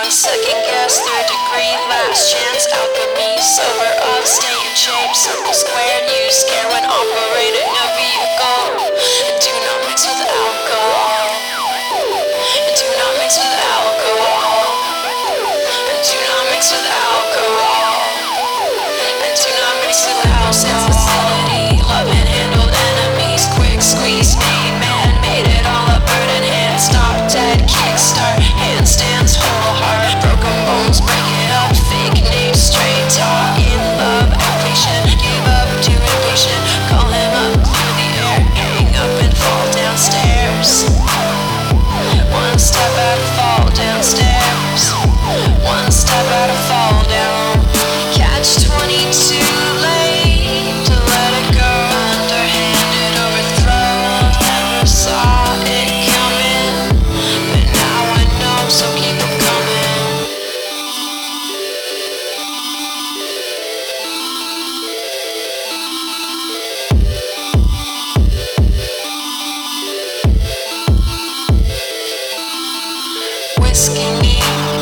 second guess, third degree, last chance, alchemy, sober up, stay in shape, circle squared, use scare when operating a vehicle. Do not mix with alcohol. Do not mix with alcohol. Do not mix with alcohol. Do not mix with house and facility. Love and handled enemies, quick squeeze, made man, made it all a bird in hand. Stop dead, kickstart, handstands, whole heart, broken bones, break it up, fake news, straight talk, in love, outpatient, give up, do impatient, call him up, clear the air, hang up and fall downstairs. One step out of fall downstairs. One step out of fall down. Catch 22, late to let it go. Underhanded, overthrown. Never saw it coming, but now I know, so keep them coming. Whiskey me.